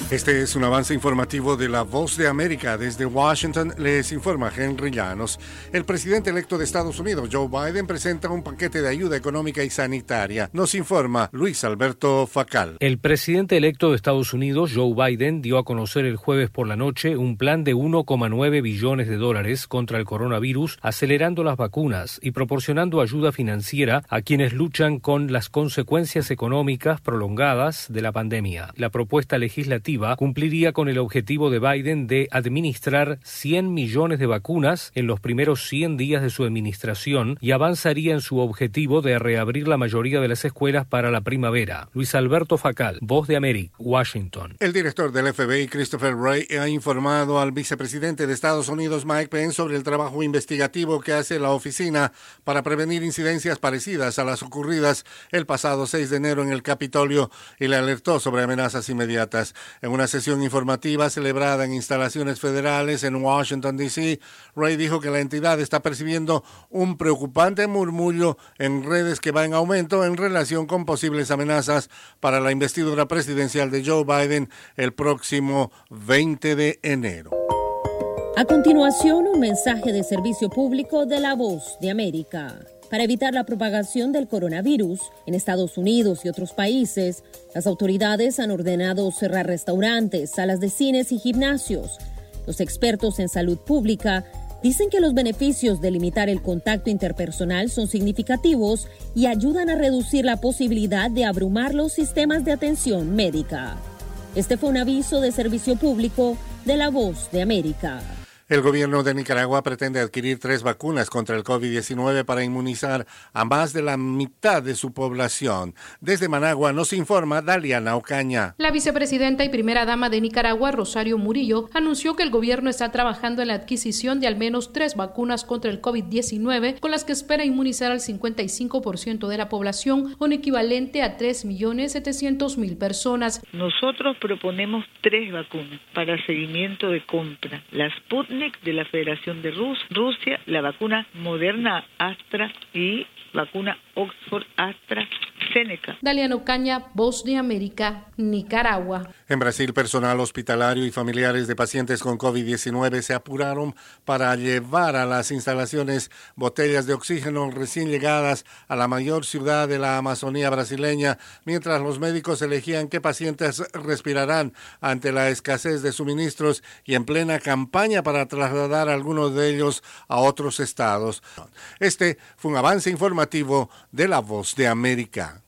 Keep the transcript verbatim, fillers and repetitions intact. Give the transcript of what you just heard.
Este es un avance informativo de La Voz de América. Desde Washington les informa Henry Llanos. El presidente electo de Estados Unidos, Joe Biden, presenta un paquete de ayuda económica y sanitaria. Nos informa Luis Alberto Facal. El presidente electo de Estados Unidos, Joe Biden, dio a conocer el jueves por la noche un plan de uno coma nueve billones de dólares contra el coronavirus, acelerando las vacunas y proporcionando ayuda financiera a quienes luchan con las consecuencias económicas prolongadas de la pandemia. La propuesta legislativa cumpliría con el objetivo de Biden de administrar cien millones de vacunas en los primeros cien días de su administración y avanzaría en su objetivo de reabrir la mayoría de las escuelas para la primavera. Luis Alberto Facal, Voz de América, Washington. El director del F B I, Christopher Wray, ha informado al vicepresidente de Estados Unidos, Mike Pence, sobre el trabajo investigativo que hace la oficina para prevenir incidencias parecidas a las ocurridas el pasado seis de enero en el Capitolio y le alertó sobre amenazas inmediatas. En una sesión informativa celebrada en instalaciones federales en Washington, D C, Wray dijo que la entidad está percibiendo un preocupante murmullo en redes que va en aumento en relación con posibles amenazas para la investidura presidencial de Joe Biden el próximo veinte de enero. A continuación, un mensaje de servicio público de La Voz de América. Para evitar la propagación del coronavirus en Estados Unidos y otros países, las autoridades han ordenado cerrar restaurantes, salas de cines y gimnasios. Los expertos en salud pública dicen que los beneficios de limitar el contacto interpersonal son significativos y ayudan a reducir la posibilidad de abrumar los sistemas de atención médica. Este fue un aviso de servicio público de La Voz de América. El gobierno de Nicaragua pretende adquirir tres vacunas contra el COVID diecinueve para inmunizar a más de la mitad de su población. Desde Managua nos informa Daliana Ocaña. La vicepresidenta y primera dama de Nicaragua, Rosario Murillo, anunció que el gobierno está trabajando en la adquisición de al menos tres vacunas contra el COVID diecinueve, con las que espera inmunizar al cincuenta y cinco por ciento de la población, un equivalente a tres millones setecientos mil personas. Nosotros proponemos tres vacunas para seguimiento de compra. La Sputnik de la Federación de Rus- Rusia, la vacuna Moderna Astra y vacuna Oxford AstraZeneca. Daliana Ocaña, Voz de América, Nicaragua. En Brasil, personal hospitalario y familiares de pacientes con COVID diecinueve se apuraron para llevar a las instalaciones botellas de oxígeno recién llegadas a la mayor ciudad de la Amazonía brasileña, mientras los médicos elegían qué pacientes respirarán ante la escasez de suministros y en plena campaña para trasladar a algunos de ellos a otros estados. Este fue un avance informativo de La Voz de América.